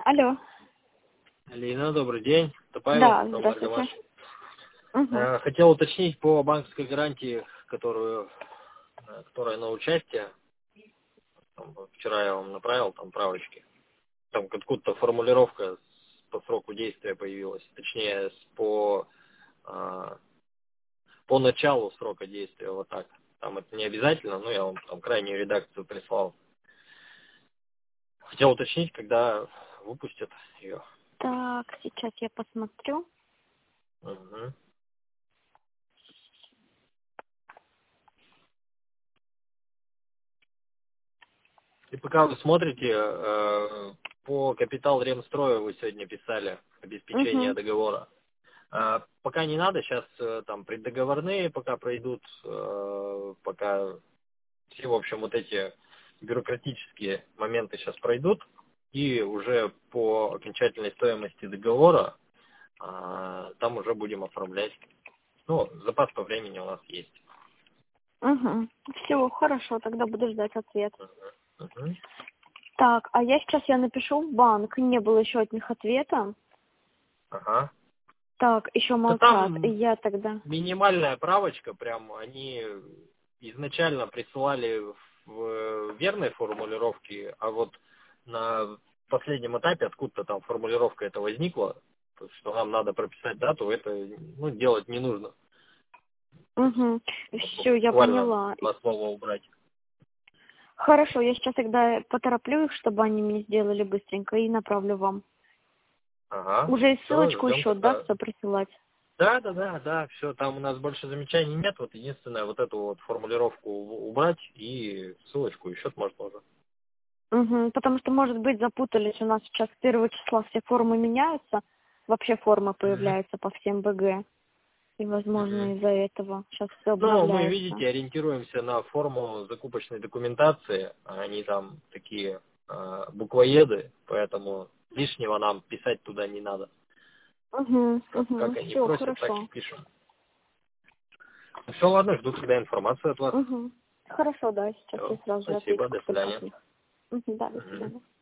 Алло. Алина, добрый день. Это Павел, Да, здравствуйте. Угу. Хотел уточнить по банковской гарантии, которая на участие. Вчера я вам направил там правочки. Там откуда-то формулировка по сроку действия появилась. Точнее, по началу срока действия. Вот так. Там это не обязательно, но я вам там крайнюю редакцию прислал. Хотел уточнить, когда выпустят ее. Так, сейчас я посмотрю. Угу. И пока вы смотрите, по капитал Ремстроя вы сегодня писали обеспечение Угу. договора. Пока не надо, сейчас там преддоговорные пока пройдут, пока все, в общем, вот эти бюрократические моменты сейчас пройдут, и уже по окончательной стоимости договора там уже будем оформлять. Ну, запас по времени у нас есть. Угу. Все, хорошо, тогда буду ждать ответ. Угу. Так, а я напишу в банк, не было еще от них ответа. Ага. Так, еще Да молчат. И там я тогда... минимальная правочка, прям они изначально присылали в верной формулировке, а вот на последнем этапе откуда-то там формулировка эта возникла, что нам надо прописать дату, это делать не нужно. Угу. Все, я Буквально поняла. два слова убрать. Хорошо, я сейчас тогда потороплю их, чтобы они мне сделали быстренько и направлю вам. Ага. Уже и Все, ссылочку ждем еще, да, тогда. все присылать? Да, все, там у нас больше замечаний нет, вот единственное, вот эту вот формулировку убрать и ссылочку еще можно уже. Угу. Потому что, может быть, запутались. У нас сейчас с 1 числа все формы меняются. Вообще формы появляются по всем БГ. И, возможно, из-за этого сейчас все Ну, мы, обновляется. видите, ориентируемся на форму закупочной документации, а они там такие буквоеды, поэтому лишнего нам писать туда не надо. Угу, Как они все, просят, так и хорошо. пишем. Ну все, ладно, жду тогда информацию от вас. Угу. Хорошо, да, сейчас я Всё, сразу же отвечу, спасибо, как до только свидания. от них. Угу, да, до Мгм. свидания.